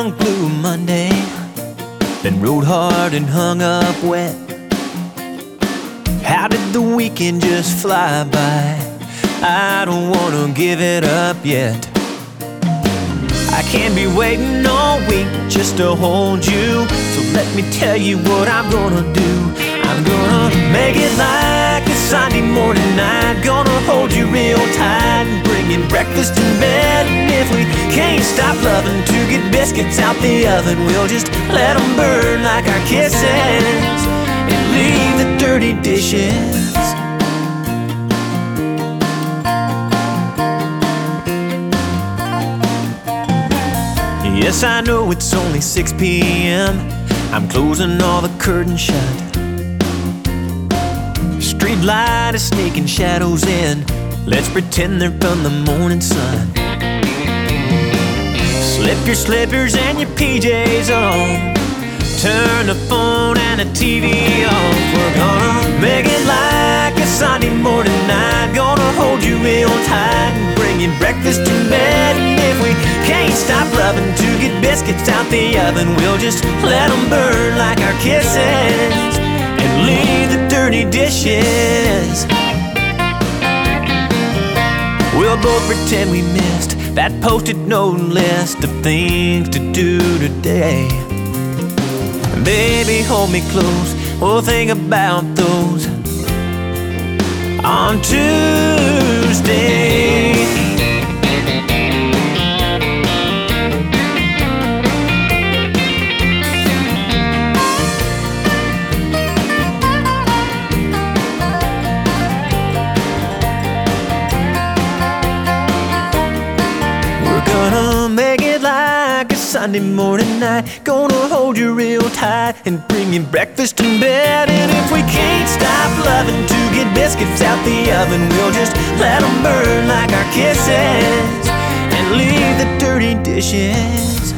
long blue Monday, then rode hard and hung up wet. How did the weekend just fly by? I don't wanna give it up yet. I can't be waiting all week just to hold you. So let me tell you what I'm gonna do. I'm gonna make it like a Sunday morning night. Gonna hold you real tight and bring you breakfast in bed. And if we can't stop loving to get biscuits out the oven, we'll just let them burn like our kisses and leave the dirty dishes. Yes, I know it's only 6 p.m. I'm closing all the curtains shut. Street light is sneaking shadows in. Let's pretend they're from the morning sun. Slip your slippers and your PJs on. Turn the phone and the TV off. We're gonna make it like a Sunday morning night. Gonna hold you real tight and bring you breakfast in bed. And if we can't stop loving to get biscuits out the oven, we'll just let them burn like our kisses and leave the dirty dishes. We'll both pretend we missed that post-it note list of things to do today. Baby, hold me close, we'll think about those on Tuesday. We're gonna make it like a Sunday morning night. Gonna hold you real tight and bring you breakfast in bed. And if we can't stop loving to get biscuits out the oven, we'll just let them burn like our kisses and leave the dirty dishes.